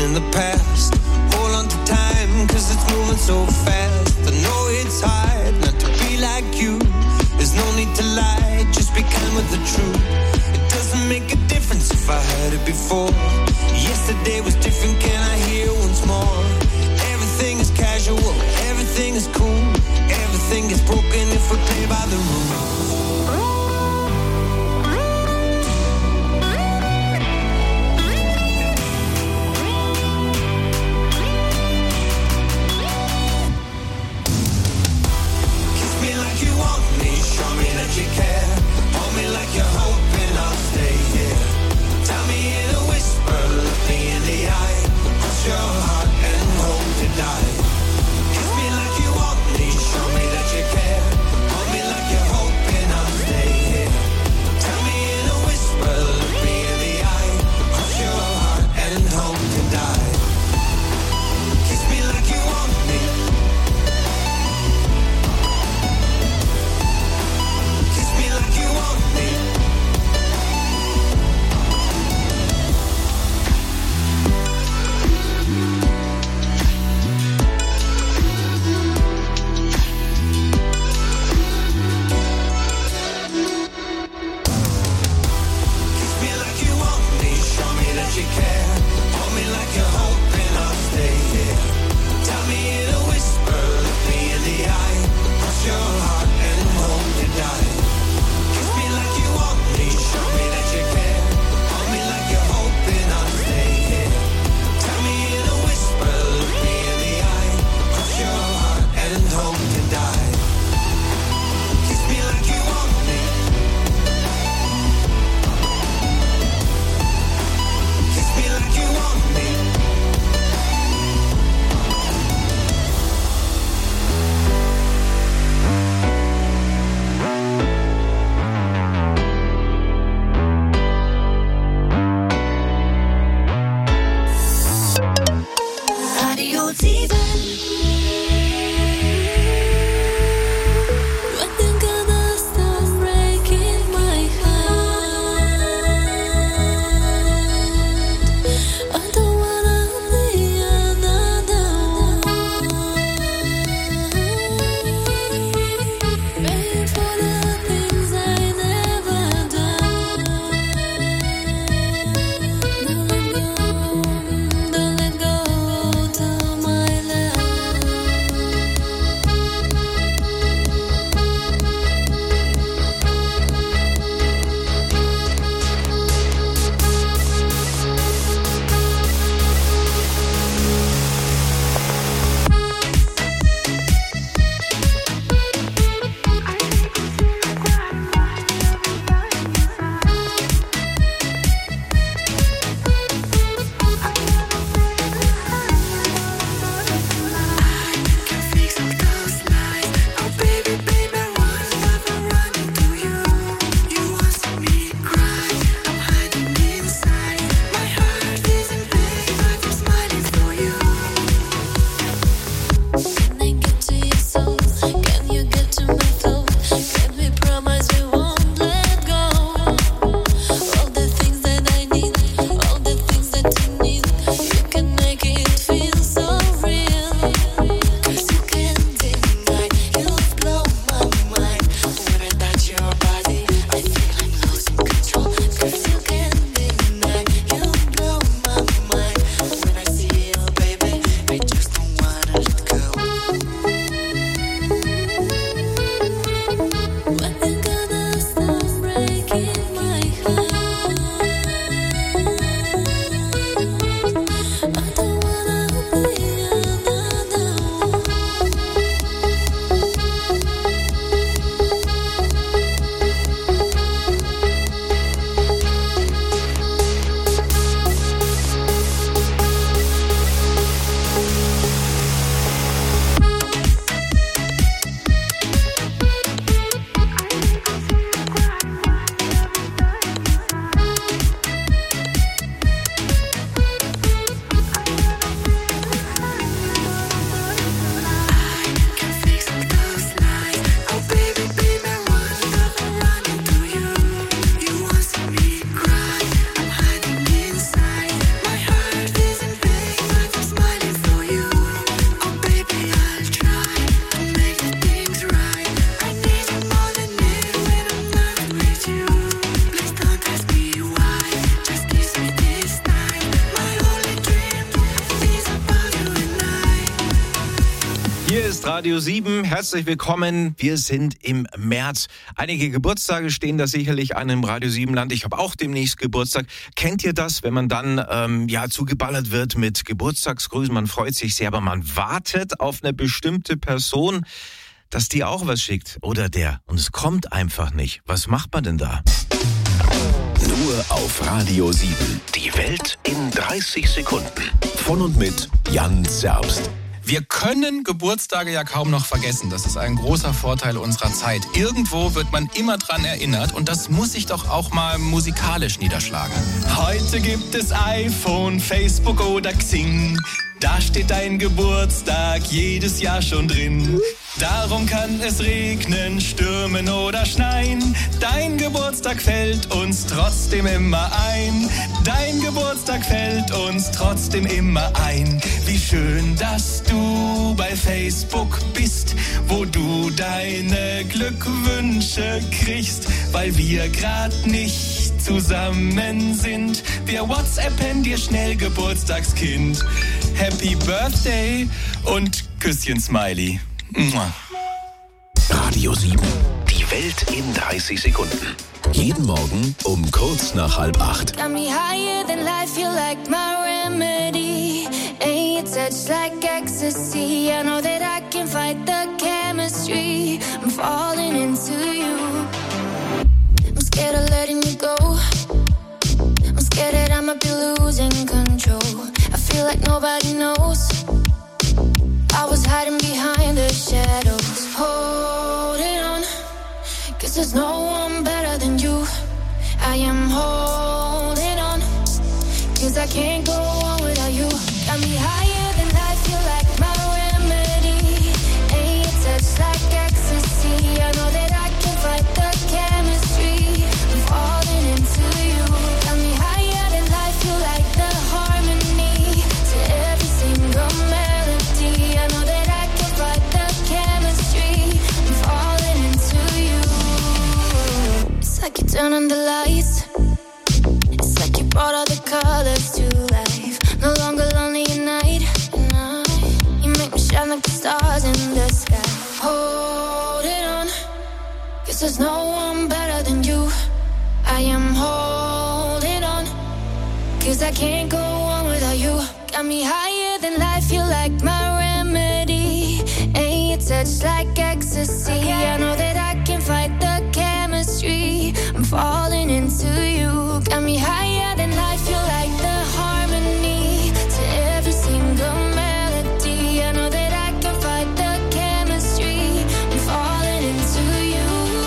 in the past. Hold on to time, cause it's moving so fast. I know it's hard not to be like you. There's no need to lie, just be kind with the truth. It doesn't make a difference if I heard it before. Yesterday was different, can I hear once more? Everything is casual, everything is cool. Everything is broken if we play by the rules. Show me that you care. Hold me like you're hoping I'll stay here. Tell me in a whisper, look me in the eye. Cross your heart and hope to die. Kiss me like you want me. Show me that you care. Hold me like you're hoping Hier ist Radio 7, herzlich willkommen. Wir sind im März. Einige Geburtstage stehen da sicherlich an im Radio 7 Land. Ich habe auch demnächst Geburtstag. Kennt ihr das, wenn man dann zugeballert wird mit Geburtstagsgrüßen? Man freut sich sehr, aber man wartet auf eine bestimmte Person, dass die auch was schickt. Oder der. Und es kommt einfach nicht. Was macht man denn da? Nur auf Radio 7. Die Welt in 30 Sekunden. Von und mit Jan Zerbst. Wir können Geburtstage ja kaum noch vergessen. Das ist ein großer Vorteil unserer Zeit. Irgendwo wird man immer dran erinnert und das muss sich doch auch mal musikalisch niederschlagen. Heute gibt es iPhone, Facebook oder Xing. Da steht dein Geburtstag jedes Jahr schon drin. Darum kann es regnen, stürmen oder schneien. Dein Geburtstag fällt uns trotzdem immer ein. Dein Geburtstag fällt uns trotzdem immer ein. Wie schön, dass du bei Facebook bist, wo du deine Glückwünsche kriegst, weil wir grad nicht zusammen sind. Wir WhatsAppen dir schnell, Geburtstagskind. Happy Birthday und Küsschen Smiley. Radio 7. Die Welt in 30 Sekunden. Jeden Morgen um kurz nach 7:30. Got me higher than life, you like my remedy. And your touch like ecstasy. I know that I can fight the chemistry. I'm falling into you. I'm scared of letting you go. I'm scared that I might be losing control. I feel like nobody knows. I was hiding behind the shadows, holding on, 'cause there's no one better than you. I am holding on, 'cause I can't go on without you. Got me higher than life, you like my remedy. And your touch like ecstasy. I know that I can fight the chemistry. I'm falling into you. Got me higher than life, you like the harmony to every single melody. I know that I can fight the chemistry. I'm falling into you. It's like you turn on the lights. It's like you brought all the colors to life. No longer lonely at night. You make me shine like the stars in the sky. Holding on, 'cause there's no one better than you. I am holding on, 'cause I can't go on without you. Got me higher than life, you like my remedy. And your touch like ecstasy. I know that I can fight the chemistry. I'm falling into you. Got me higher than life, you like the harmony to every single melody. I know that I can fight the chemistry. I'm falling into you.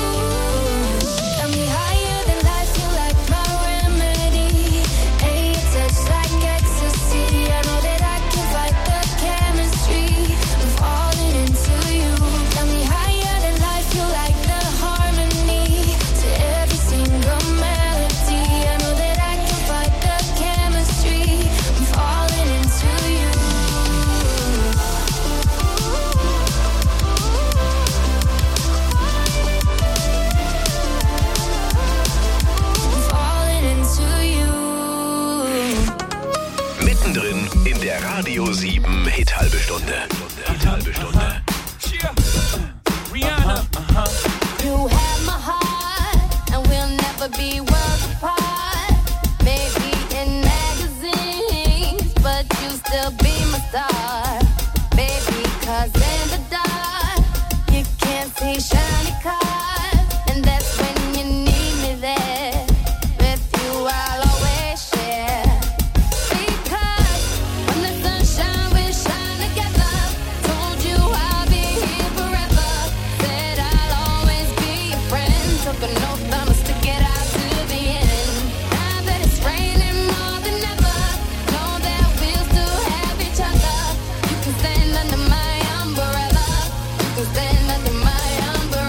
Got me higher than life, you like my remedy. And your touch like ecstasy. I know that I can fight the chemistry. I'm falling into you. Got me higher than life, you like the harmony to every single melody. I know that I can fight the chemistry. I'm falling into you. I'm falling into you. Mittendrin in der Radio 7 Hit-Halbe-Stunde. Hit-Halbe-Stunde. Rihanna. You have my heart, and we'll never be worlds apart. Maybe in magazines, but you still be my star. Baby, 'cause in the dark, you can't see shiny cars. And that's when you need me there. With you, I'll always share. Because when the sunshine, we shine together. Told you I'll be here forever. Said I'll always be your friend. Took an oath, I'ma stick it out to the end. Now that it's raining more than ever, know that we'll still have each other. You can stand under my umbrella. You can stand under my umbrella.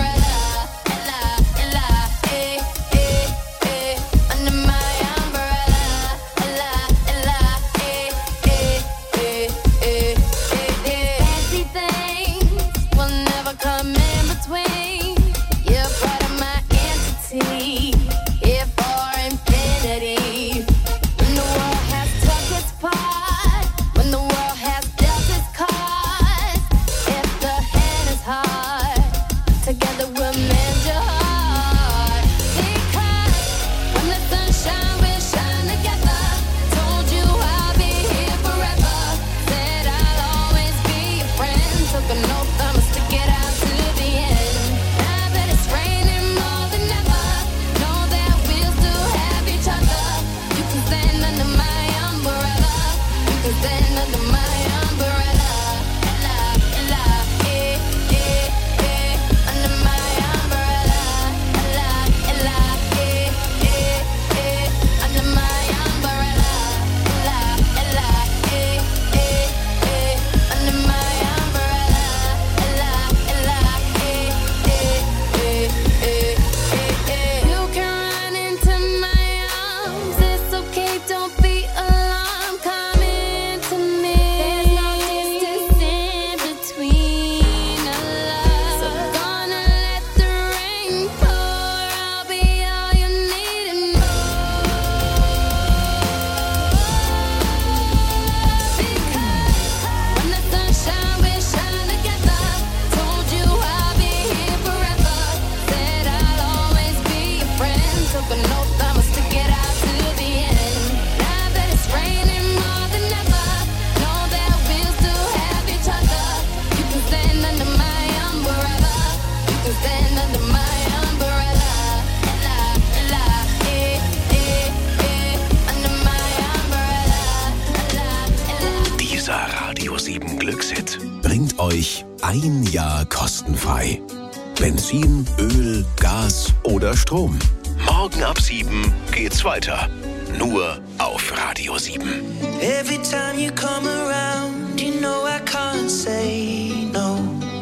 euch 1 Jahr kostenfrei. Benzin, Öl, Gas oder Strom. Morgen ab 7 geht's weiter. Nur auf Radio 7. Every time you come around, you know I can't say no.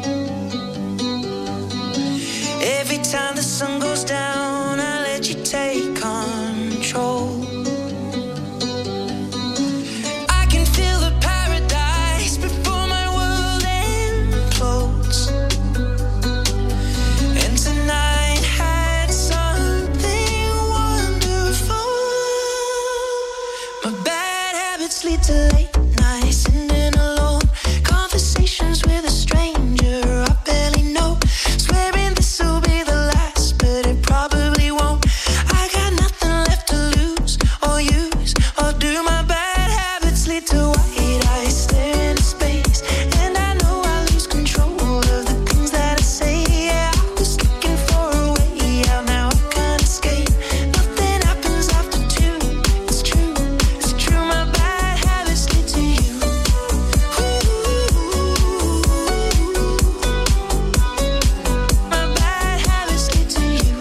Every time the sun goes down, I let you take control. I can feel the paradise before my world implodes. And tonight had something wonderful. My bad habits lead to late nights and in alone conversations with a stranger I barely know. Swearing this will be the last, but it probably won't. I got nothing left to lose or use or do. My bad habits lead to white eyes stare into space, and I know I lose control of the things that I say. Yeah, I was looking for a way out, now I can't escape. Nothing happens after 2. It's true, it's true. My bad habits lead to you. My bad habits lead to you.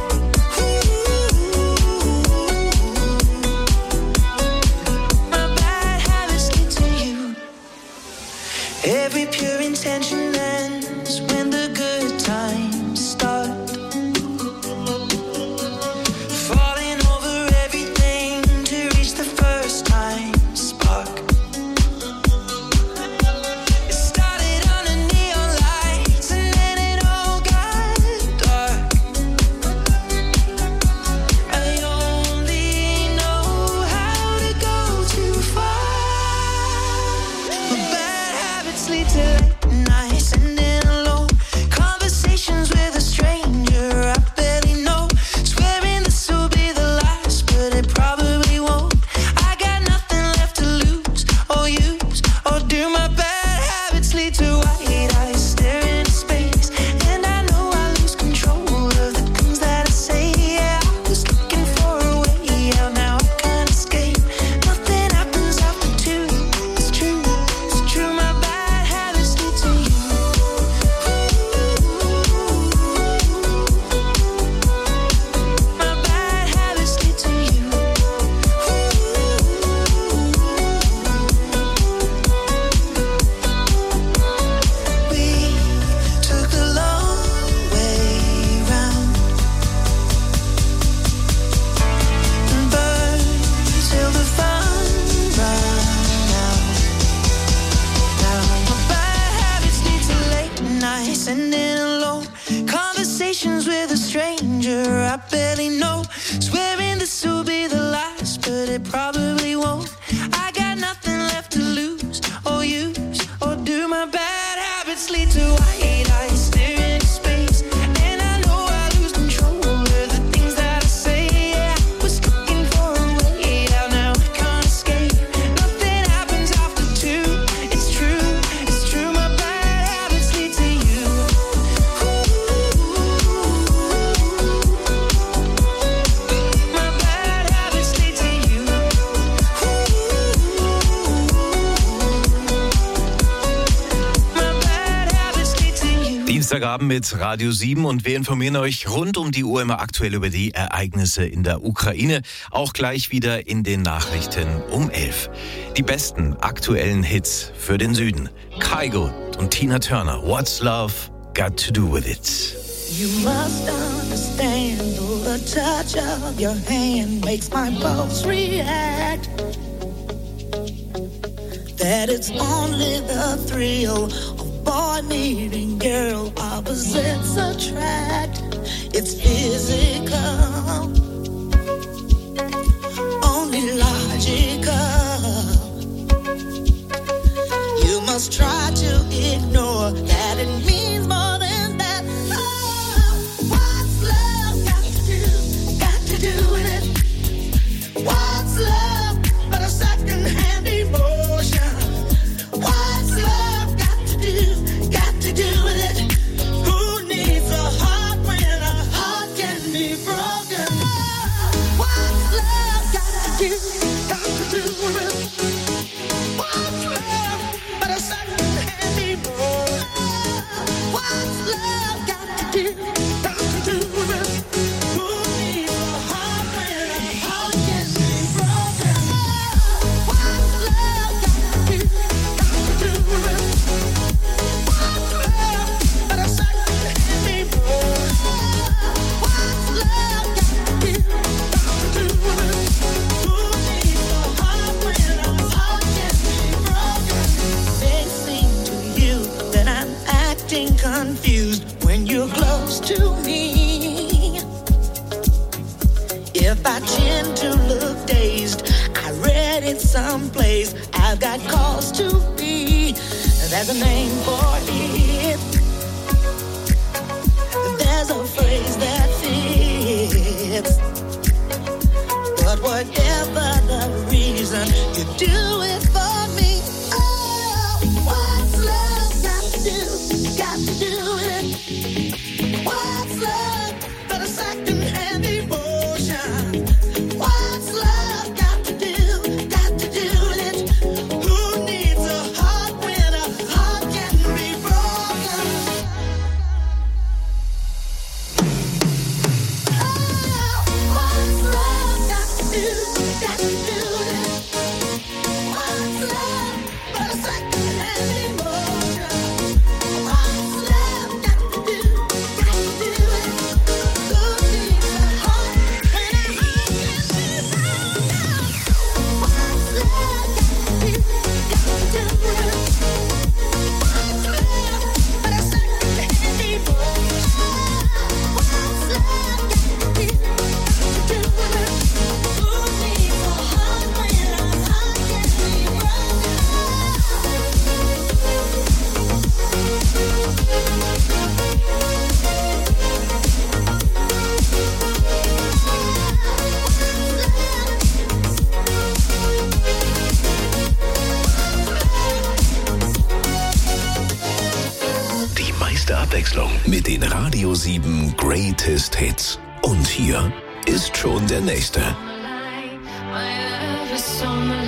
My bad habits lead to you. Every pure intention ends when the good times start. Falling over everything to reach the first time spark. It started under neon lights and then it all got dark. I only know how to go too far. My bad habits lead to late nights and in alone conversations with a stranger I barely know. Swearing this will be the last, but it probably won't. I got nothing left to lose or use or do. My bad habits lead to white eyes stare into space, and I know I lose control of the things that I say. Yeah, I was looking for a way out, now I can't escape. Nothing happens after 2. It's true, it's true. My bad habits lead to you. My bad habits lead to you. We took the long way round and burned till the fun ran out. Now my bad habits lead to late nights and in alone conversations with a stranger I barely know. Swearing this will be the last, but it probably won't. I got nothing left to lose or use or do. My bad habits lead to white eyes stare into space, and I know I lose control of the things that I say. Yeah, I was looking for a way out, now I can't escape. Nothing happens after 2. It's true, it's true. My bad habits lead to you. My bad habits lead to you. My bad habits lead to you. Dienstagabend mit Radio 7 und wir informieren euch rund um die Uhr immer aktuell über die Ereignisse in der Ukraine. Auch gleich wieder in den Nachrichten um 11. Die besten aktuellen Hits für den Süden. Kygo und Tina Turner. What's Love Got to Do With It? You must understand, the touch of your hand makes my pulse react. That it's only the thrill of boy meeting girl, opposites attract. It's physical, only logical. You must try to ignore that it means more than that. Oh, what's love got to do with it? What's love but a second-hand emotion? What's love got to do with it? Who needs a heart when a heart can be broken? acting confused when you're close to me. If I tend to look dazed, I read it someplace, I've got cause to be. There's a name for it. There's a phrase that fits. But whatever the reason, you do it for me. Oh, what's love got to do? Got to do it. What's love but a second-hand emotion? What's love got to do? Got to do it. Who needs a heart when a heart can be broken? Oh, what's love got to do? Got to do it. What's love but a second-hand emotion? What's love got to do? Got to do it. Who needs a heart when a heart can be broken? What's love got to do? Got to do it. What's love but a second-hand emotion? What's love got to do? Got to do it. Who needs a heart when a heart can be broken? Die meiste Abwechslung mit den Radio 7 Greatest Hits. Und hier ist schon der nächste. My love is on the